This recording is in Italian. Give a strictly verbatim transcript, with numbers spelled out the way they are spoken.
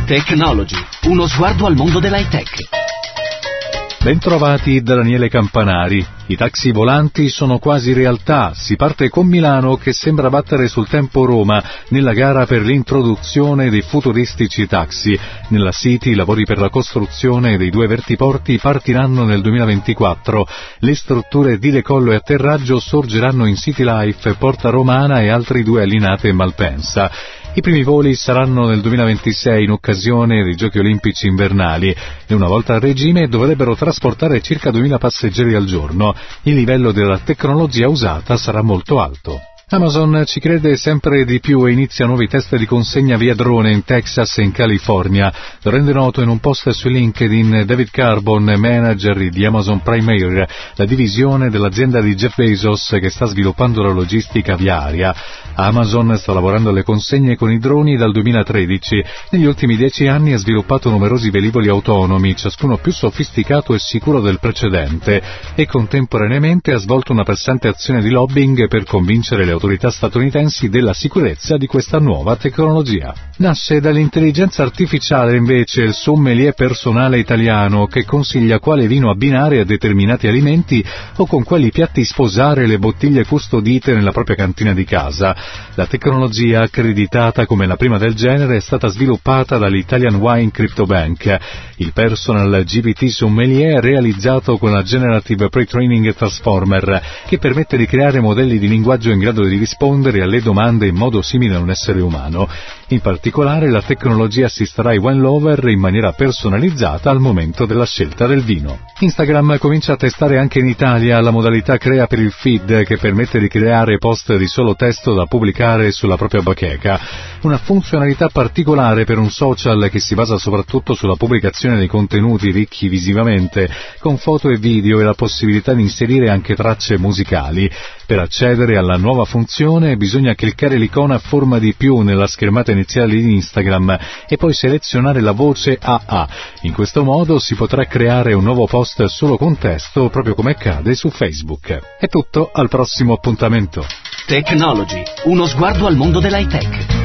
Technology, uno sguardo al mondo dell'high tech. Bentrovati da Daniele Campanari. I taxi volanti sono quasi realtà. Si parte con Milano che sembra battere sul tempo Roma nella gara per l'introduzione dei futuristici taxi. Nella City i lavori per la costruzione dei due vertiporti partiranno nel duemilaventiquattro. Le strutture di decollo e atterraggio sorgeranno in City Life, Porta Romana e altri due a Linate e Malpensa. I primi voli saranno nel duemilaventisei in occasione dei Giochi Olimpici invernali e una volta a regime dovrebbero trasportare circa duemila passeggeri al giorno. Il livello della tecnologia usata sarà molto alto. Amazon ci crede sempre di più e inizia nuovi test di consegna via drone in Texas e in California. Lo rende noto in un post su LinkedIn David Carbon, manager di Amazon Prime Air, la divisione dell'azienda di Jeff Bezos che sta sviluppando la logistica via aria. Amazon sta lavorando alle consegne con i droni dal duemilatredici. Negli ultimi dieci anni ha sviluppato numerosi velivoli autonomi, ciascuno più sofisticato e sicuro del precedente, e contemporaneamente ha svolto una pressante azione di lobbying per convincere le autorità statunitensi della sicurezza di questa nuova tecnologia. Nasce dall'intelligenza artificiale invece il sommelier personale italiano che consiglia quale vino abbinare a determinati alimenti o con quali piatti sposare le bottiglie custodite nella propria cantina di casa. La tecnologia, accreditata come la prima del genere, è stata sviluppata dall'Italian Wine Crypto Bank. Il personal G P T sommelier è realizzato con la Generative Pre-Training Transformer, che permette di creare modelli di linguaggio in grado di rispondere alle domande in modo simile a un essere umano. In particolare, la tecnologia assisterà i wine lover in maniera personalizzata al momento della scelta del vino. Instagram comincia a testare anche in Italia la modalità Crea per il feed, che permette di creare post di solo testo da pubblicare sulla propria bacheca. Una funzionalità particolare per un social che si basa soprattutto sulla pubblicazione di contenuti ricchi visivamente, con foto e video e la possibilità di inserire anche tracce musicali. Per accedere alla nuova funzione bisogna cliccare l'icona a forma di più nella schermata iniziale di Instagram e poi selezionare la voce A A. In questo modo si potrà creare un nuovo post solo con testo, proprio come accade su Facebook. È tutto, al prossimo appuntamento. Technology, uno sguardo al mondo dell'high tech.